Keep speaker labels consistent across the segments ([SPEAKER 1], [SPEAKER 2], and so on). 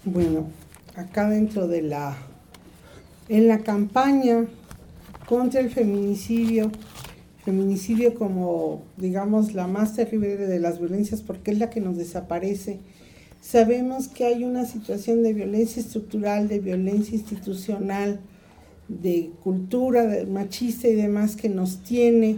[SPEAKER 1] Bueno, acá dentro en la campaña contra el feminicidio como, digamos, la más terrible de las violencias, porque es la que nos desaparece, sabemos que hay una situación de violencia estructural, de violencia institucional, de cultura machista y demás que nos tiene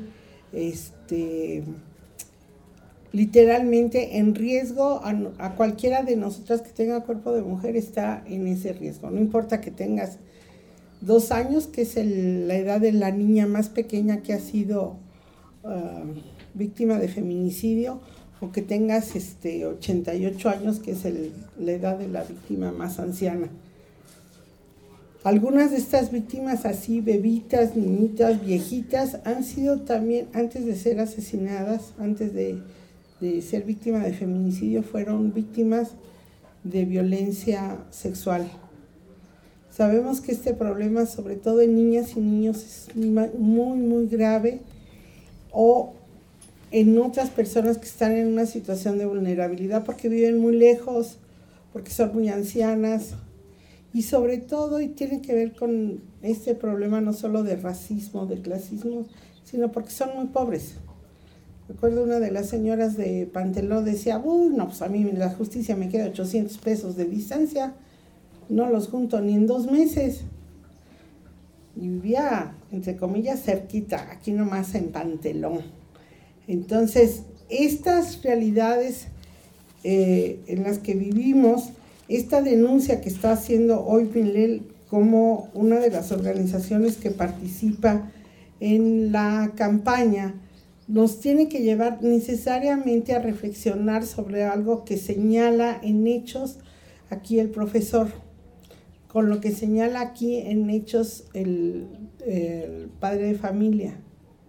[SPEAKER 1] literalmente en riesgo. A cualquiera de nosotras que tenga cuerpo de mujer está en ese riesgo. No importa que tengas 2 años, que es la edad de la niña más pequeña que ha sido víctima de feminicidio, o que tengas 88 años, que es la edad de la víctima más anciana. Algunas de estas víctimas, así bebitas, niñitas, viejitas, han sido también, antes de ser asesinadas, antes de ser víctima de feminicidio, fueron víctimas de violencia sexual. Sabemos que este problema, sobre todo en niñas y niños, es muy, muy grave, o en otras personas que están en una situación de vulnerabilidad porque viven muy lejos, porque son muy ancianas, y sobre todo, y tiene que ver con este problema no solo de racismo, de clasismo, sino porque son muy pobres. Recuerdo una de las señoras de Panteló decía, no, pues a mí la justicia me queda 800 pesos de distancia, no los junto ni en 2 meses. Y vivía, entre comillas, cerquita, aquí nomás en Panteló. Entonces, estas realidades en las que vivimos, esta denuncia que está haciendo hoy Pinlel como una de las organizaciones que participa en la campaña, nos tiene que llevar necesariamente a reflexionar sobre algo que señala en hechos aquí el profesor, con lo que señala aquí en hechos el padre de familia.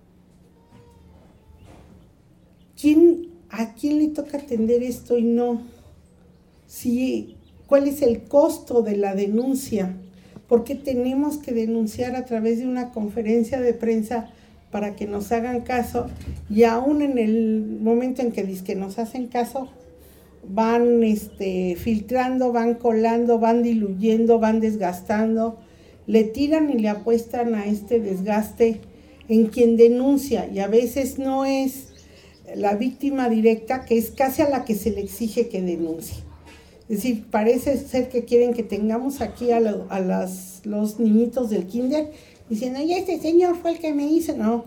[SPEAKER 1] ¿A quién le toca atender esto y no? ¿Cuál es el costo de la denuncia? ¿Por qué tenemos que denunciar a través de una conferencia de prensa para que nos hagan caso? Y aún en el momento en que nos hacen caso, van filtrando, van colando, van diluyendo, van desgastando, le tiran y le apuestan a este desgaste en quien denuncia, y a veces no es la víctima directa, que es casi a la que se le exige que denuncie. Es decir, parece ser que quieren que tengamos aquí a los niñitos del kinder diciendo, oye, este señor fue el que me hizo, no.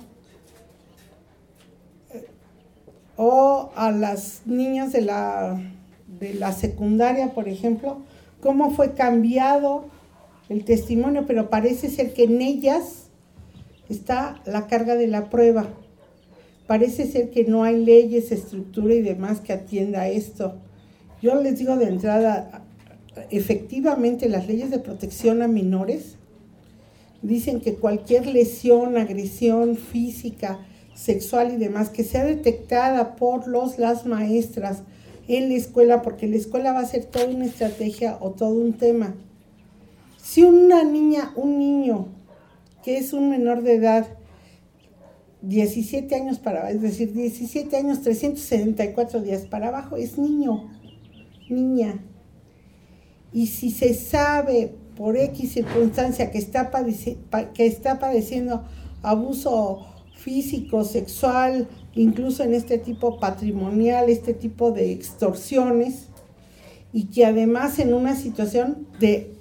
[SPEAKER 1] O a las niñas de la secundaria, por ejemplo, cómo fue cambiado el testimonio, pero parece ser que en ellas está la carga de la prueba. Parece ser que no hay leyes, estructura y demás que atienda esto. Yo les digo de entrada, efectivamente las leyes de protección a menores dicen que cualquier lesión, agresión física, sexual y demás que sea detectada por las maestras en la escuela, porque la escuela va a ser toda una estrategia o todo un tema. Si una niña, un niño que es un menor de edad, 17 años es decir, 17 años, 374 días para abajo, es niño, niña. Y si se sabe por X circunstancia que está padeciendo abuso físico, sexual, incluso en este tipo patrimonial, este tipo de extorsiones, y que además en una situación de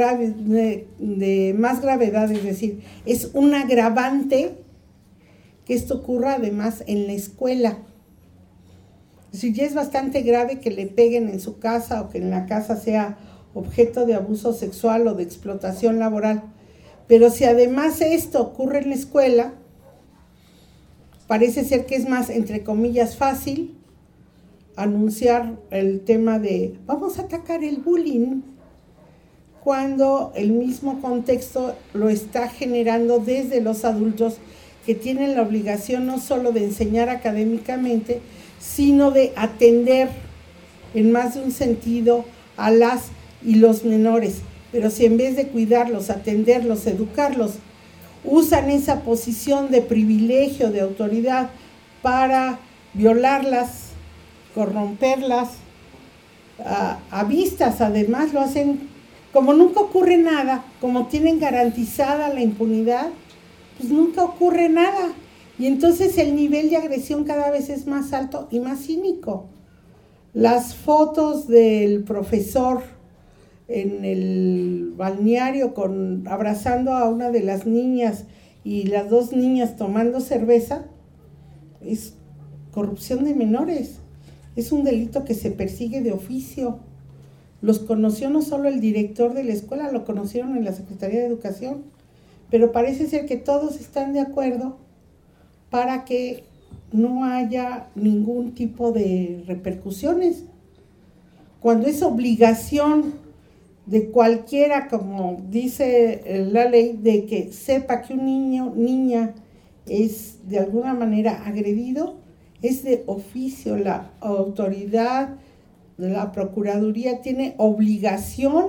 [SPEAKER 1] más gravedad, es decir, es un agravante que esto ocurra además en la escuela. Es decir, ya es bastante grave que le peguen en su casa o que en la casa sea objeto de abuso sexual o de explotación laboral. Pero si además esto ocurre en la escuela, parece ser que es más, entre comillas, fácil anunciar el tema de vamos a atacar el bullying, cuando el mismo contexto lo está generando desde los adultos, que tienen la obligación no solo de enseñar académicamente, sino de atender en más de un sentido a las y los menores. Pero si en vez de cuidarlos, atenderlos, educarlos, usan esa posición de privilegio, de autoridad, para violarlas, corromperlas, a vistas, además lo hacen, como nunca ocurre nada, como tienen garantizada la impunidad, pues nunca ocurre nada. Y entonces el nivel de agresión cada vez es más alto y más cínico. Las fotos del profesor en el balneario abrazando a una de las niñas y las dos niñas tomando cerveza, es corrupción de menores. Es un delito que se persigue de oficio. Los conoció no solo el director de la escuela, lo conocieron en la Secretaría de Educación, pero parece ser que todos están de acuerdo para que no haya ningún tipo de repercusiones. Cuando es obligación de cualquiera, como dice la ley, de que sepa que un niño, niña, es de alguna manera agredido, es de oficio. La autoridad de la Procuraduría tiene obligación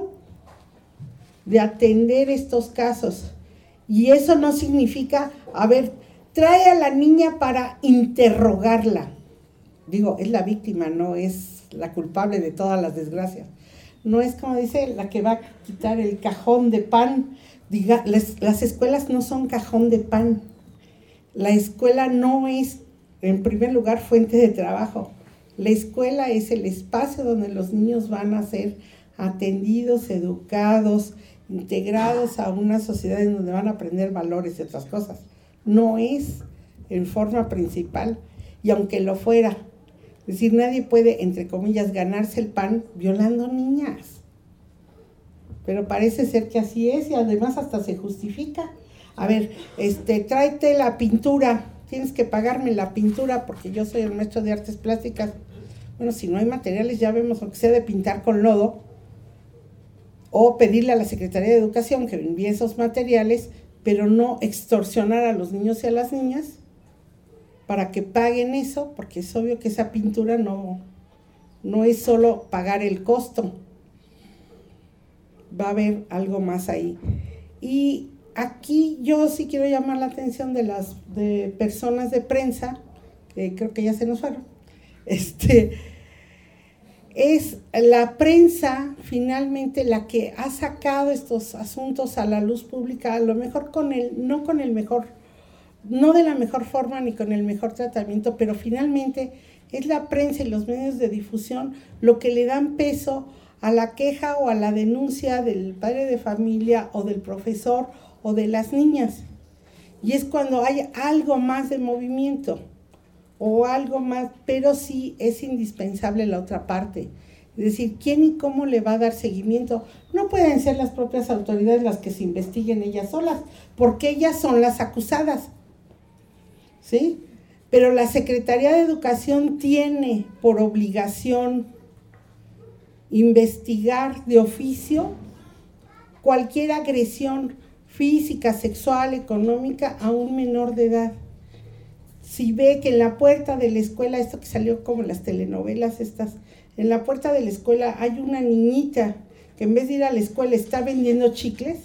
[SPEAKER 1] de atender estos casos. Y eso no significa, trae a la niña para interrogarla. Digo, es la víctima, no es la culpable de todas las desgracias. No es como dice la que va a quitar el cajón de pan. Las escuelas no son cajón de pan. La escuela no es, en primer lugar, fuente de trabajo. La escuela es el espacio donde los niños van a ser atendidos, educados, integrados a una sociedad en donde van a aprender valores y otras cosas. No es en forma principal, y aunque lo fuera, es decir, nadie puede, entre comillas, ganarse el pan violando niñas. Pero parece ser que así es, y además hasta se justifica. Tráete la pintura, tienes que pagarme la pintura porque yo soy el maestro de artes plásticas. Bueno, si no hay materiales, ya vemos, aunque sea de pintar con lodo, o pedirle a la Secretaría de Educación que envíe esos materiales, pero no extorsionar a los niños y a las niñas para que paguen eso, porque es obvio que esa pintura no es solo pagar el costo. Va a haber algo más ahí. Y aquí yo sí quiero llamar la atención de personas de prensa, que creo que ya se nos fueron. Es la prensa finalmente la que ha sacado estos asuntos a la luz pública, a lo mejor no de la mejor forma ni con el mejor tratamiento, pero finalmente es la prensa y los medios de difusión lo que le dan peso a la queja o a la denuncia del padre de familia o del profesor o de las niñas. Y es cuando hay algo más de movimiento o algo más, pero sí es indispensable la otra parte. Es decir, ¿quién y cómo le va a dar seguimiento? No pueden ser las propias autoridades las que se investiguen ellas solas, porque ellas son las acusadas, ¿sí? Pero la Secretaría de Educación tiene por obligación investigar de oficio cualquier agresión física, sexual, económica a un menor de edad. Si ve que en la puerta de la escuela, esto que salió como en las telenovelas en la puerta de la escuela hay una niñita que en vez de ir a la escuela está vendiendo chicles,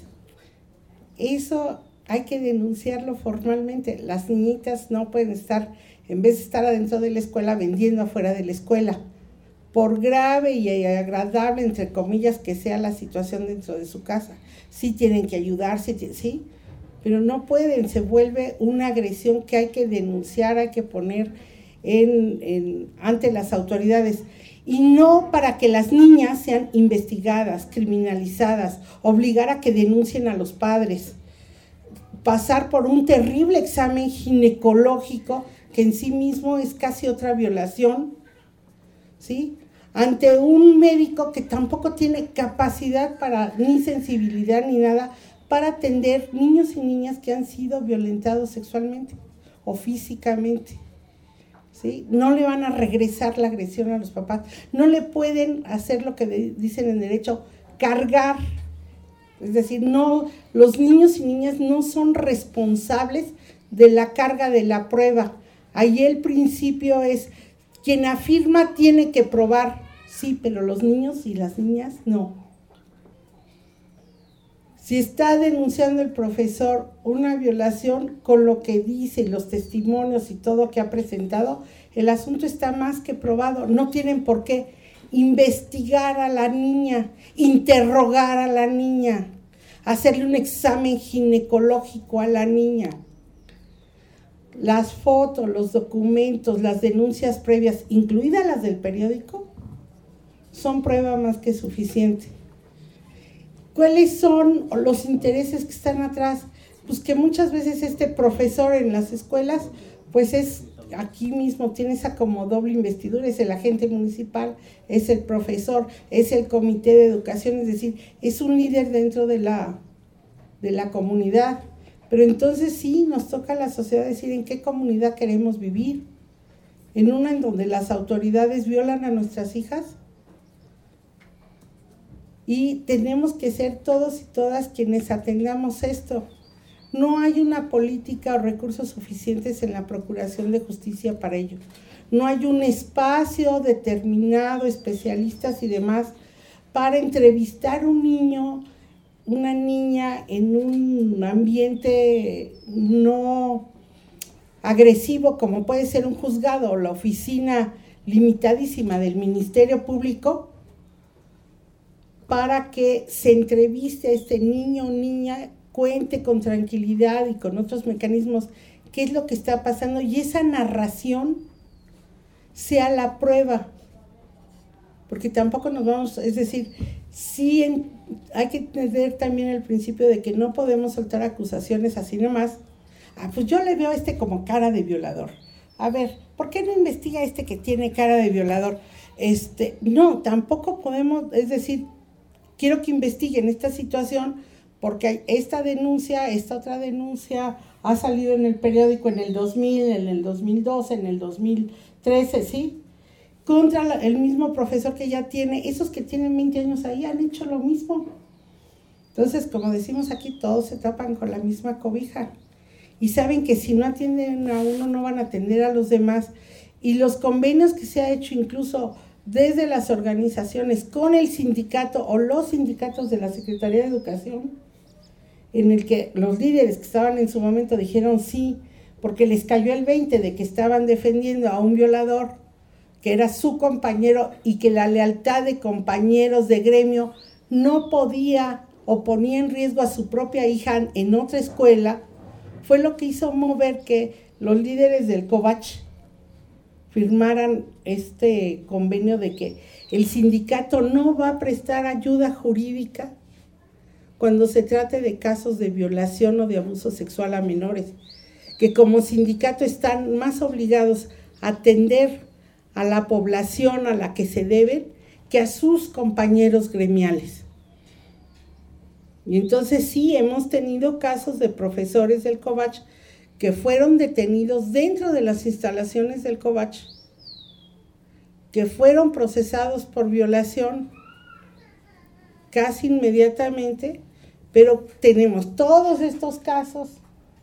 [SPEAKER 1] eso hay que denunciarlo formalmente. Las niñitas no pueden estar, en vez de estar adentro de la escuela, vendiendo afuera de la escuela. Por grave y agradable, entre comillas, que sea la situación dentro de su casa. Sí tienen que ayudarse, sí, pero no pueden, se vuelve una agresión que hay que denunciar, hay que poner ante las autoridades. Y no para que las niñas sean investigadas, criminalizadas, obligar a que denuncien a los padres, pasar por un terrible examen ginecológico que en sí mismo es casi otra violación, ¿sí? Ante un médico que tampoco tiene capacidad ni sensibilidad ni nada para atender niños y niñas que han sido violentados sexualmente o físicamente, ¿sí? No le van a regresar la agresión a los papás, no le pueden hacer lo que dicen en derecho, cargar. Es decir, no, los niños y niñas no son responsables de la carga de la prueba. Ahí el principio es, quien afirma tiene que probar, sí, pero los niños y las niñas no. Si está denunciando el profesor una violación con lo que dice y los testimonios y todo que ha presentado, el asunto está más que probado, no tienen por qué. investigar a la niña, interrogar a la niña, hacerle un examen ginecológico a la niña. Las fotos, los documentos, las denuncias previas, incluidas las del periódico, son prueba más que suficiente. ¿Cuáles son los intereses que están atrás? Pues que muchas veces este profesor en las escuelas, pues es aquí mismo, tiene esa como doble investidura, es el agente municipal, es el profesor, es el comité de educación, es decir, es un líder dentro de la comunidad. Pero entonces sí, nos toca a la sociedad decir en qué comunidad queremos vivir. ¿En una en donde las autoridades violan a nuestras hijas? Y tenemos que ser todos y todas quienes atendamos esto. No hay una política o recursos suficientes en la procuración de justicia para ello. No hay un espacio determinado, especialistas y demás, para entrevistar a un niño, una niña en un ambiente no agresivo como puede ser un juzgado o la oficina limitadísima del Ministerio Público, para que se entreviste a este niño o niña, cuente con tranquilidad y con otros mecanismos qué es lo que está pasando y esa narración sea la prueba. Porque tampoco nos vamos, es decir, sí hay que tener también el principio de que no podemos soltar acusaciones así nomás. Pues yo le veo a este como cara de violador. A ver, ¿por qué no investiga este que tiene cara de violador? No, tampoco podemos, es decir, quiero que investiguen esta situación porque hay esta denuncia, esta otra denuncia ha salido en el periódico en el 2000, en el 2012, en el 2013, ¿sí? Contra el mismo profesor que ya tiene, esos que tienen 20 años ahí han hecho lo mismo. Entonces, como decimos aquí, todos se tapan con la misma cobija. Y saben que si no atienden a uno, no van a atender a los demás. Y los convenios que se ha hecho incluso desde las organizaciones con el sindicato o los sindicatos de la Secretaría de Educación, en el que los líderes que estaban en su momento dijeron sí, porque les cayó el 20 de que estaban defendiendo a un violador, que era su compañero, y que la lealtad de compañeros de gremio no podía o ponía en riesgo a su propia hija en otra escuela, fue lo que hizo mover que los líderes del COVACH firmaran este convenio de que el sindicato no va a prestar ayuda jurídica cuando se trate de casos de violación o de abuso sexual a menores, que como sindicato están más obligados a atender a la población a la que se deben que a sus compañeros gremiales. Y entonces sí, hemos tenido casos de profesores del COVACH que fueron detenidos dentro de las instalaciones del COVACH, que fueron procesados por violación casi inmediatamente, pero tenemos todos estos casos,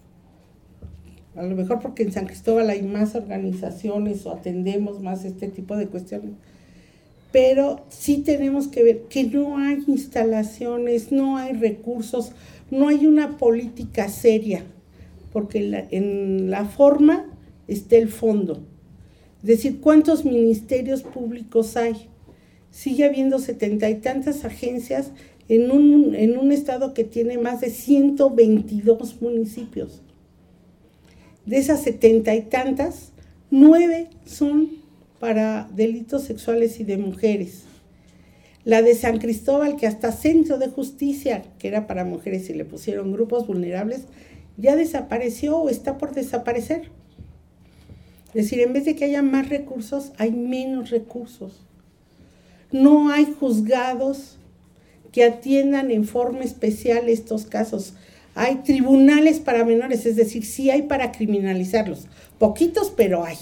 [SPEAKER 1] a lo mejor porque en San Cristóbal hay más organizaciones o atendemos más este tipo de cuestiones, pero sí tenemos que ver que no hay instalaciones, no hay recursos, no hay una política seria, porque en la forma está el fondo. Es decir, ¿cuántos ministerios públicos hay? Sigue habiendo 70 y tantas agencias en un estado que tiene más de 122 municipios. De esas 70 y tantas, 9 son para delitos sexuales y de mujeres. La de San Cristóbal, que hasta Centro de Justicia, que era para mujeres y le pusieron grupos vulnerables, ya desapareció o está por desaparecer. Es decir, en vez de que haya más recursos, hay menos recursos. No hay juzgados que atiendan en forma especial estos casos. Hay tribunales para menores, es decir, sí hay para criminalizarlos. Poquitos, pero hay.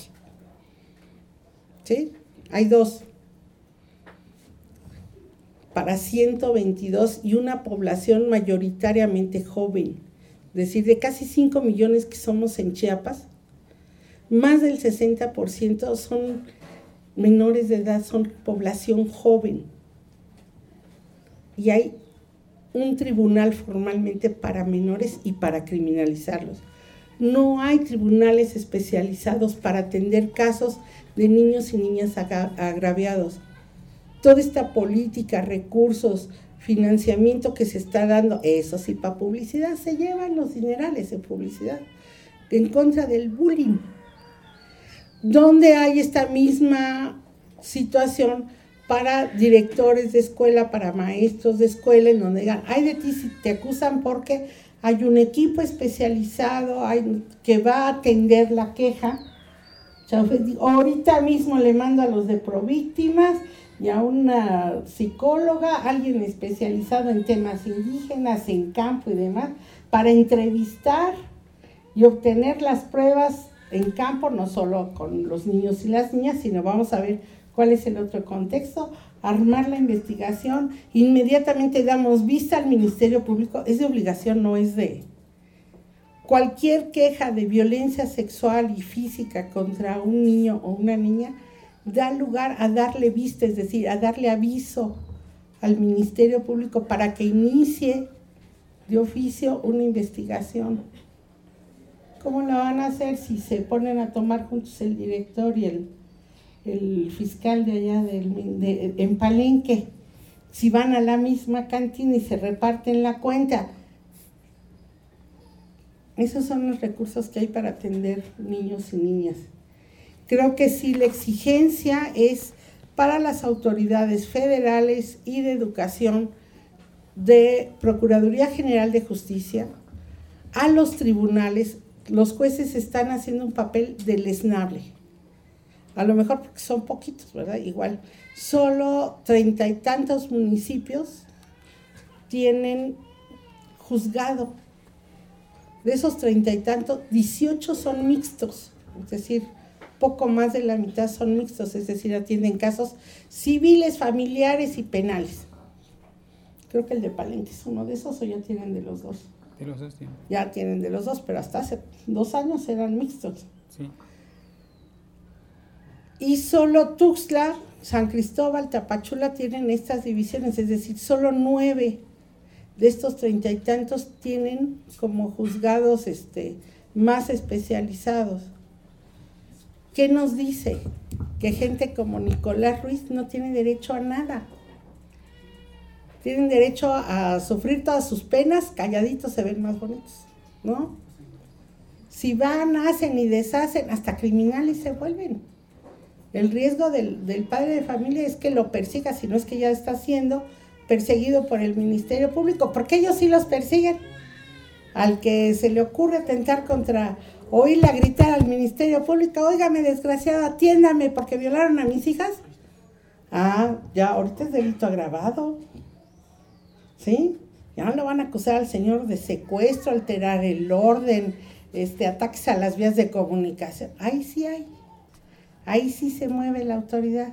[SPEAKER 1] ¿Sí? Hay 2. Para 122 y una población mayoritariamente joven. Es decir, de casi 5 millones que somos en Chiapas, más del 60% son menores de edad, son población joven. Y hay un tribunal formalmente para menores y para criminalizarlos. No hay tribunales especializados para atender casos de niños y niñas agraviados. toda esta política, recursos, financiamiento que se está dando, eso sí, para publicidad, se llevan los dinerales en publicidad, en contra del bullying. Donde hay esta misma situación para directores de escuela, para maestros de escuela, en donde digan, ay de ti si te acusan porque hay un equipo especializado que va a atender la queja. O sea, ahorita mismo le mando a los de Províctimas y a una psicóloga, alguien especializado en temas indígenas, en campo y demás, para entrevistar y obtener las pruebas en campo, no solo con los niños y las niñas, sino vamos a ver cuál es el otro contexto, armar la investigación, inmediatamente damos vista al Ministerio Público, es de obligación, no es de... Cualquier queja de violencia sexual y física contra un niño o una niña da lugar a darle vista, es decir, a darle aviso al Ministerio Público para que inicie de oficio una investigación. ¿Cómo la van a hacer si se ponen a tomar juntos el director y el fiscal de allá en Palenque? Si van a la misma cantina y se reparten la cuenta. Esos son los recursos que hay para atender niños y niñas. Creo que sí, la exigencia es para las autoridades federales y de educación, de Procuraduría General de Justicia, a los tribunales. Los jueces están haciendo un papel deleznable. A lo mejor porque son poquitos, ¿verdad? Igual, solo 30 y tantos municipios tienen juzgado. De esos 30 y tantos, 18 son mixtos, es decir, poco más de la mitad son mixtos, es decir, atienden casos civiles, familiares y penales. Creo que el de Palenque es uno de esos, o ya tienen de los dos.
[SPEAKER 2] De los dos tienen.
[SPEAKER 1] Ya tienen de los dos, pero hasta hace 2 años eran mixtos.
[SPEAKER 2] Sí.
[SPEAKER 1] Y solo Tuxtla, San Cristóbal, Tapachula tienen estas divisiones, es decir, solo 9 de estos 30 y tantos tienen como juzgados más especializados. ¿Qué nos dice? Que gente como Nicolás Ruiz no tiene derecho a nada. Tienen derecho a sufrir todas sus penas, calladitos se ven más bonitos, ¿no? Si van, hacen y deshacen, hasta criminales se vuelven. El riesgo del padre de familia es que lo persiga, si no es que ya está siendo perseguido por el Ministerio Público, porque ellos sí los persiguen. Al que se le ocurre atentar contra, oírla gritar al Ministerio Público, óigame desgraciado, atiéndame porque violaron a mis hijas. Ah, ya ahorita es delito agravado, ¿sí? Ya no lo van a acusar al señor de secuestro, alterar el orden, ataques a las vías de comunicación. Ahí sí hay, ahí sí se mueve la autoridad.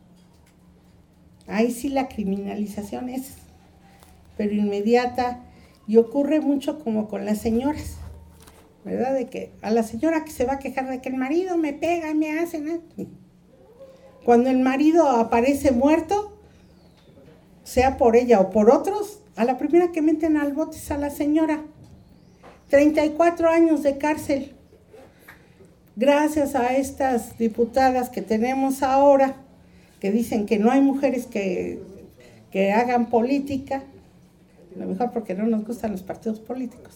[SPEAKER 1] Ahí sí la criminalización es, pero inmediata, y ocurre mucho como con las señoras, ¿verdad? De que a la señora que se va a quejar de que el marido me pega, me hace, ¿no? Cuando el marido aparece muerto, sea por ella o por otros, a la primera que meten al bote es a la señora. 34 años de cárcel. Gracias a estas diputadas que tenemos ahora, que dicen que no hay mujeres que hagan política, a lo mejor porque no nos gustan los partidos políticos,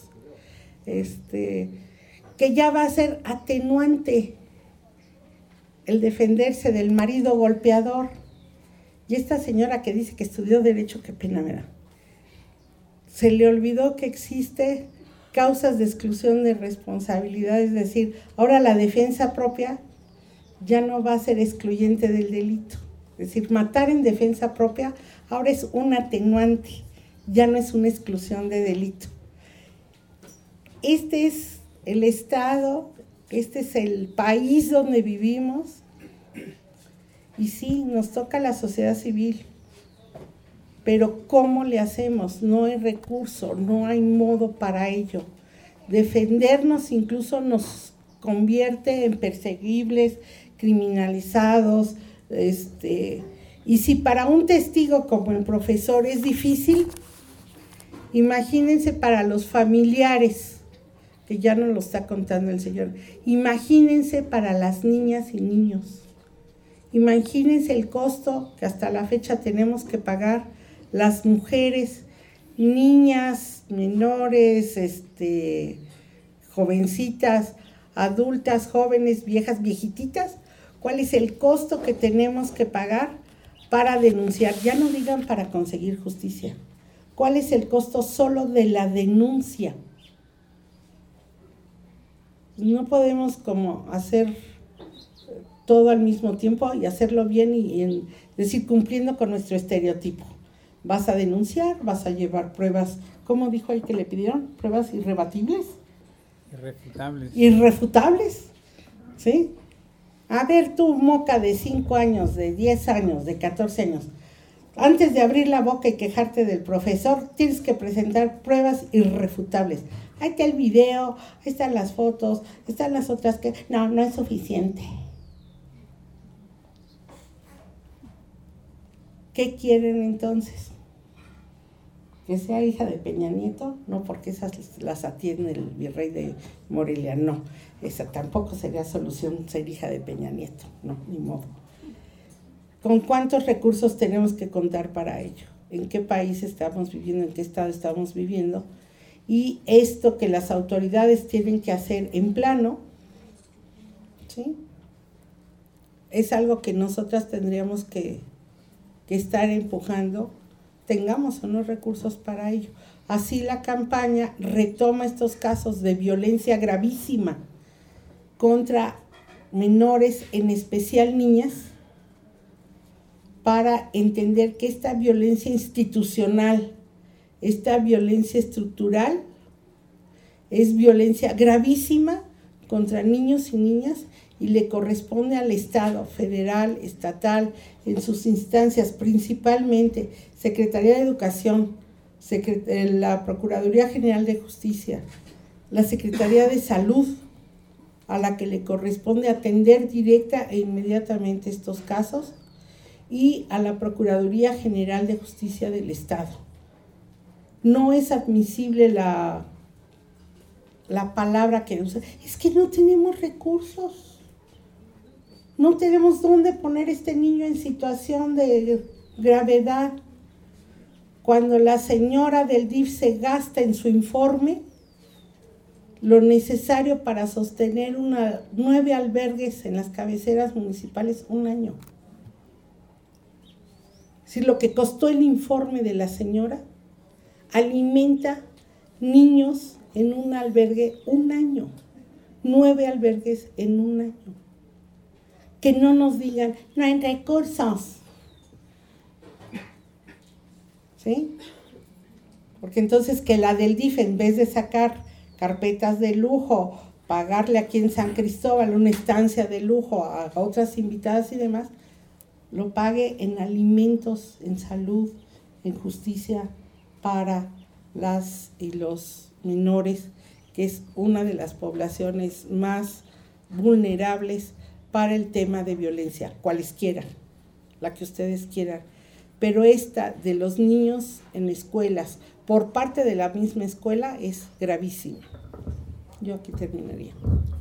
[SPEAKER 1] que ya va a ser atenuante el defenderse del marido golpeador. Y esta señora que dice que estudió Derecho, qué pena me da. Se le olvidó que existe causas de exclusión de responsabilidad, es decir, ahora la defensa propia ya no va a ser excluyente del delito. Es decir, matar en defensa propia ahora es un atenuante, ya no es una exclusión de delito. Este es el Estado, este es el país donde vivimos, y sí, nos toca la sociedad civil, pero ¿cómo le hacemos? No hay recurso, no hay modo para ello. Defendernos incluso nos convierte en perseguibles, criminalizados, y si para un testigo como el profesor es difícil, imagínense para los familiares, que ya nos lo está contando el Señor, imagínense para las niñas y niños, Imagínense el costo que hasta la fecha tenemos que pagar las mujeres, niñas, menores, jovencitas, adultas, jóvenes, viejas, viejititas. ¿Cuál es el costo que tenemos que pagar para denunciar? Ya no digan para conseguir justicia. ¿Cuál es el costo solo de la denuncia? No podemos como hacer todo al mismo tiempo y hacerlo bien es decir, cumpliendo con nuestro estereotipo. Vas a denunciar, vas a llevar pruebas, ¿cómo dijo el que le pidieron? Pruebas irrebatibles. Irrefutables, ¿sí? A ver tú, moca de 5 años, de 10 años, de 14 años, antes de abrir la boca y quejarte del profesor, tienes que presentar pruebas irrefutables. Ahí está el video, ahí están las fotos, están las otras que... No es suficiente. ¿Qué quieren entonces? ¿Que sea hija de Peña Nieto? No, porque esas las atiende el virrey de Morelia, no. Esa tampoco sería solución, ser hija de Peña Nieto, no, ni modo. ¿Con cuántos recursos tenemos que contar para ello? ¿En qué país estamos viviendo? ¿En qué estado estamos viviendo? Y esto que las autoridades tienen que hacer en plano, ¿sí? Es algo que nosotras tendríamos que estar empujando, tengamos o no recursos para ello. Así la campaña retoma estos casos de violencia gravísima contra menores, en especial niñas, para entender que esta violencia institucional, esta violencia estructural, es violencia gravísima contra niños y niñas y le corresponde al Estado federal, estatal, en sus instancias, principalmente Secretaría de Educación, la Procuraduría General de Justicia, la Secretaría de Salud, a la que le corresponde atender directa e inmediatamente estos casos, y a la Procuraduría General de Justicia del Estado. No es admisible la palabra que usa, es que no tenemos recursos. No tenemos dónde poner este niño en situación de gravedad. Cuando la señora del DIF se gasta en su informe lo necesario para sostener 9 albergues en las cabeceras municipales un año. Si lo que costó el informe de la señora alimenta niños en un albergue un año. 9 albergues en un año. Que no nos digan, no hay recursos. ¿Sí? Porque entonces que la del DIF, en vez de sacar carpetas de lujo, pagarle aquí en San Cristóbal una estancia de lujo a otras invitadas y demás, lo pague en alimentos, en salud, en justicia para las y los menores, que es una de las poblaciones más vulnerables para el tema de violencia, cualesquiera, la que ustedes quieran. Pero esta de los niños en escuelas, por parte de la misma escuela, es gravísima. Yo aquí terminaría.